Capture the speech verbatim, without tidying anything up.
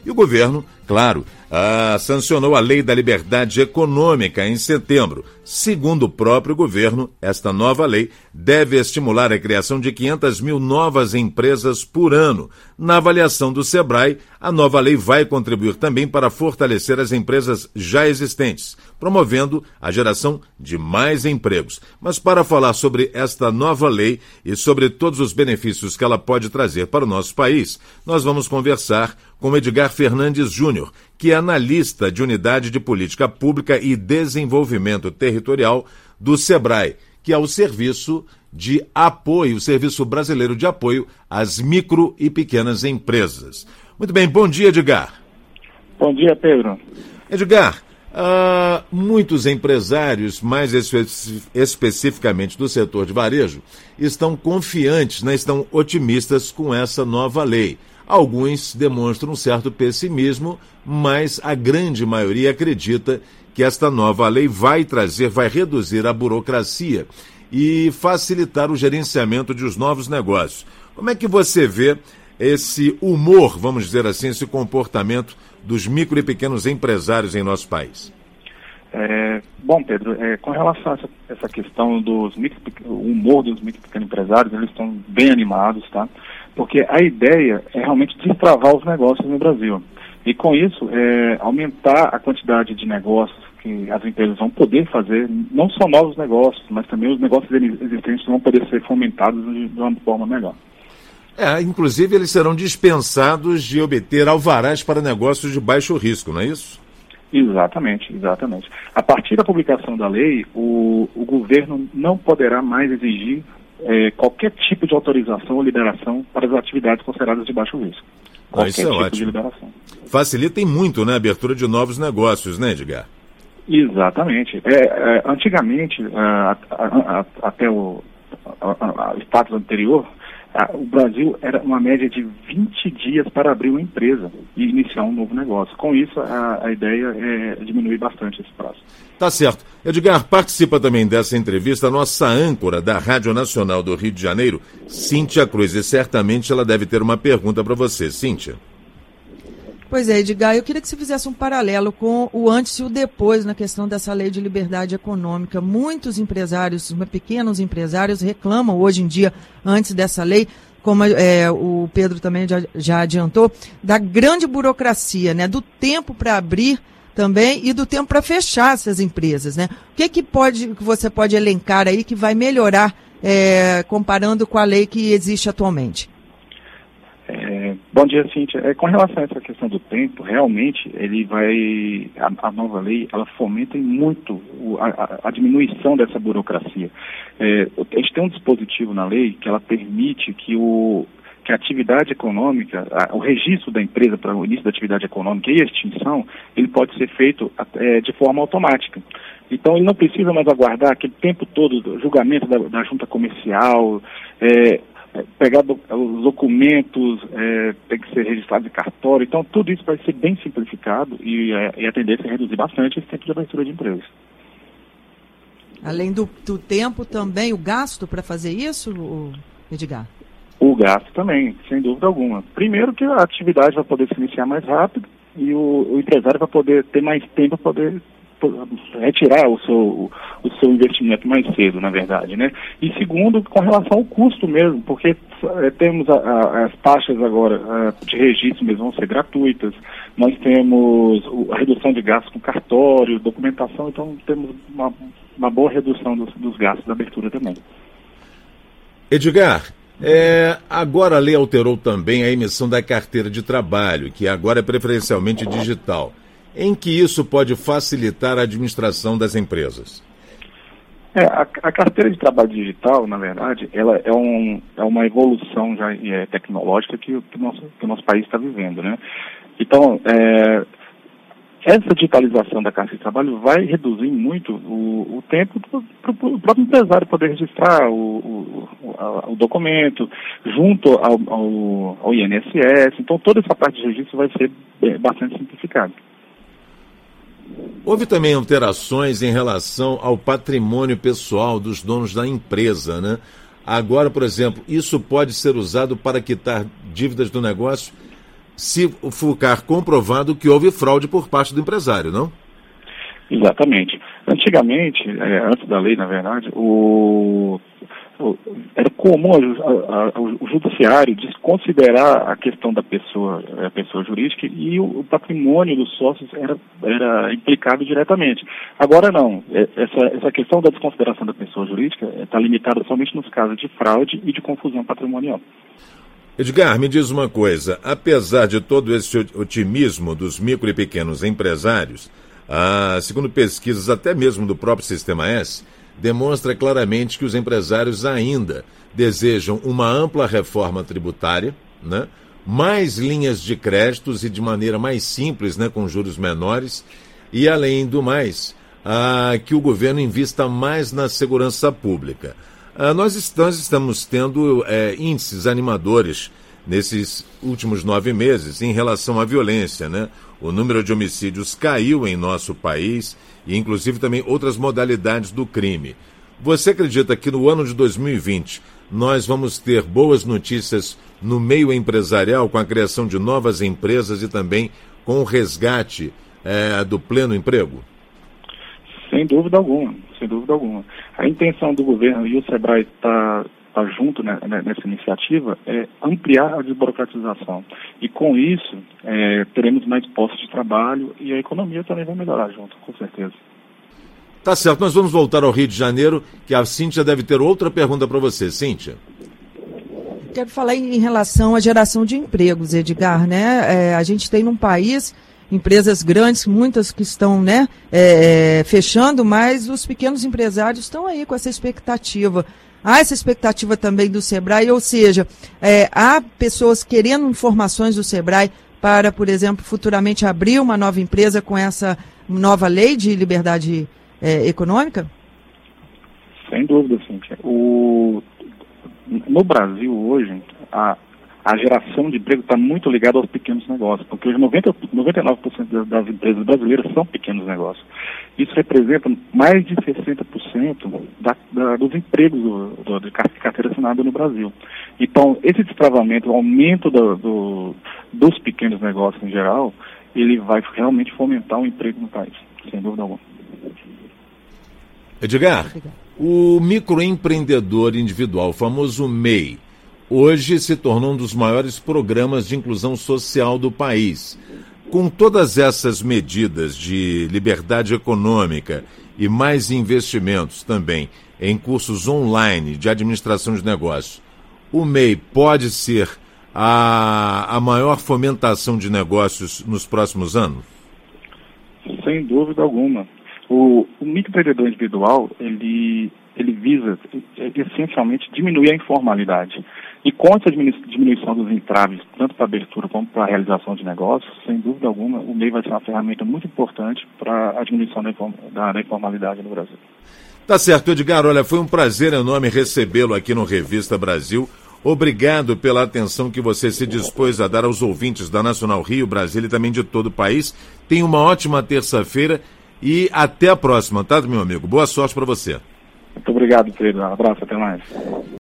E o governo, claro, ah, sancionou a Lei da Liberdade Econômica em setembro. Segundo o próprio governo, esta nova lei deve estimular a criação de quinhentas mil novas empresas por ano. Na avaliação do Sebrae, a nova lei vai contribuir também para fortalecer as empresas já existentes, promovendo a geração de mais empregos. Mas para falar sobre esta nova lei e sobre todos os benefícios que ela pode trazer para o nosso país, nós vamos conversar com Edgar Fernandes Júnior, que é analista de Unidade de Política Pública e Desenvolvimento Territorial do Sebrae, que é o Serviço de Apoio, o Serviço Brasileiro de Apoio às Micro e Pequenas Empresas. Muito bem, bom dia, Edgar. Bom dia, Pedro. Edgar, uh, muitos empresários, mais espe- especificamente do setor de varejo, estão confiantes, né, estão otimistas com essa nova lei. Alguns demonstram um certo pessimismo, mas a grande maioria acredita que esta nova lei vai trazer, vai reduzir a burocracia e facilitar o gerenciamento dos novos negócios. Como é que você vê esse humor, vamos dizer assim, esse comportamento dos micro e pequenos empresários em nosso país? É, bom, Pedro, é, com relação a essa, essa questão dos micro, o humor dos micro e pequenos empresários, eles estão bem animados, tá? Porque a ideia é realmente destravar os negócios no Brasil. E com isso, é, aumentar a quantidade de negócios que as empresas vão poder fazer, não só novos negócios, mas também os negócios existentes vão poder ser fomentados de, de uma forma melhor. É, inclusive eles serão dispensados de obter alvarás para negócios de baixo risco, não é isso? Exatamente, exatamente. A partir da publicação da lei, o, o governo não poderá mais exigir é, qualquer tipo de autorização ou liberação para as atividades consideradas de baixo risco. Qualquer Isso é tipo ótimo. de liberação. Facilitem muito, né, a abertura de novos negócios, né, Edgar? Exatamente. É, é, antigamente, a, a, a, até o a, a, a status anterior, a, o Brasil era uma média de vinte dias para abrir uma empresa e iniciar um novo negócio. Com isso, a, a ideia é diminuir bastante esse prazo. Tá certo. Edgar, participa também dessa entrevista a nossa âncora da Rádio Nacional do Rio de Janeiro, Cíntia Cruz, e certamente ela deve ter uma pergunta para você. Cíntia. Pois é, Edgar, eu queria que você fizesse um paralelo com o antes e o depois na questão dessa lei de liberdade econômica. Muitos empresários, pequenos empresários, reclamam hoje em dia, antes dessa lei, como é, o Pedro também já, já adiantou, da grande burocracia, né, do tempo para abrir também e do tempo para fechar essas empresas, né? O que que pode, que você pode elencar aí que vai melhorar é, comparando com a lei que existe atualmente? É, bom dia, Cíntia. É, com relação a essa questão do tempo, realmente ele vai, a, a nova lei, ela fomenta muito o, a, a diminuição dessa burocracia. É, a gente tem um dispositivo na lei que ela permite que o que a atividade econômica, a, o registro da empresa para o início da atividade econômica e a extinção, ele pode ser feito é, de forma automática. Então ele não precisa mais aguardar aquele tempo todo do julgamento da, da junta comercial, é, pegar do, os documentos, é, tem que ser registrado em cartório. Então tudo isso vai ser bem simplificado e, é, e a tendência é reduzir bastante esse tempo de abertura de empresas. Além do, do tempo também, o gasto para fazer isso, Edgar? O gasto também, sem dúvida alguma. Primeiro que a atividade vai poder se iniciar mais rápido e o, o empresário vai poder ter mais tempo para poder retirar o seu, o seu investimento mais cedo, na verdade, né? E segundo, com relação ao custo mesmo, porque é, temos a, a, as taxas agora a, de registro mesmo vão ser gratuitas, nós temos a redução de gastos com cartório, documentação, então temos uma, uma boa redução dos, dos gastos da abertura também. Edgar, É, agora a lei alterou também a emissão da carteira de trabalho, que agora é preferencialmente digital. Em que isso pode facilitar a administração das empresas? É, a, a carteira de trabalho digital, na verdade, ela é, um, é uma evolução já é, tecnológica que, que, o nosso, que o nosso país está vivendo, né? Então, é, essa digitalização da carteira de trabalho vai reduzir muito o, o tempo para o próprio empresário poder registrar o, o, o, o documento junto ao, ao, ao I N S S. Então, toda essa parte de registro vai ser bastante simplificada. Houve também alterações em relação ao patrimônio pessoal dos donos da empresa, né? Agora, por exemplo, isso pode ser usado para quitar dívidas do negócio. se ficar comprovado que houve fraude por parte do empresário, não? Exatamente. Antigamente, é, antes da lei, na verdade, o, o, era comum a, a, o judiciário desconsiderar a questão da pessoa, a pessoa jurídica, e o, o patrimônio dos sócios era, era implicado diretamente. Agora não. Essa, essa questão da desconsideração da pessoa jurídica está limitada somente nos casos de fraude e de confusão patrimonial. Edgar, me diz uma coisa. Apesar de todo esse otimismo dos micro e pequenos empresários, Ah, segundo pesquisas até mesmo do próprio Sistema S, demonstra claramente que os empresários ainda desejam uma ampla reforma tributária, né? Mais linhas de créditos e de maneira mais simples, né? Com juros menores, e além do mais, ah, que o governo invista mais na segurança pública. Ah, nós, nós estamos tendo é, índices animadores nesses últimos nove meses em relação à violência, né? O número de homicídios caiu em nosso país e, inclusive, também outras modalidades do crime. Você acredita que no ano de dois mil e vinte nós vamos ter boas notícias no meio empresarial com a criação de novas empresas e também com o resgate é, do pleno emprego? Sem dúvida alguma, sem dúvida alguma. A intenção do governo e o SEBRAE está tá junto, né, nessa iniciativa é ampliar a desburocratização. E com isso, é, teremos mais postos de trabalho e a economia também vai melhorar junto, com certeza. Tá certo, nós vamos voltar ao Rio de Janeiro, que a Cíntia deve ter outra pergunta para você. Cíntia. Quero falar em relação à geração de empregos, Edgar, né? É, a gente tem num país empresas grandes, muitas que estão, né, é, fechando, mas os pequenos empresários estão aí com essa expectativa. Há essa expectativa também do SEBRAE, ou seja, é, há pessoas querendo informações do SEBRAE para, por exemplo, futuramente abrir uma nova empresa com essa nova lei de liberdade é, econômica? Sem dúvida, Cíntia. O... No Brasil, hoje, a, a geração de emprego está muito ligada aos pequenos negócios, porque hoje noventa, noventa e nove por cento das empresas brasileiras são pequenos negócios. Isso representa mais de sessenta por cento da, da, dos empregos do, do, de carteira assinada no Brasil. Então, esse destravamento, o aumento do, do, dos pequenos negócios em geral, ele vai realmente fomentar o emprego no país, sem dúvida alguma. Edgar, o microempreendedor individual, o famoso M E I, hoje se tornou um dos maiores programas de inclusão social do país. Com todas essas medidas de liberdade econômica e mais investimentos também em cursos online de administração de negócios, o M E I pode ser a, a maior fomentação de negócios nos próximos anos? Sem dúvida alguma. O, o microempreendedor individual, ele, ele visa essencialmente diminuir a informalidade. E com essa diminuição dos entraves, tanto para a abertura como para a realização de negócios, sem dúvida alguma, o M E I vai ser uma ferramenta muito importante para a diminuição da, da, da informalidade no Brasil. Tá certo, Edgar. Olha, foi um prazer enorme recebê-lo aqui no Revista Brasil. Obrigado pela atenção que você se dispôs a dar aos ouvintes da Nacional Rio, Brasília e também de todo o país. Tenha uma ótima terça-feira e até a próxima, tá, meu amigo? Boa sorte para você. Muito obrigado, Pedro. Um abraço, até mais.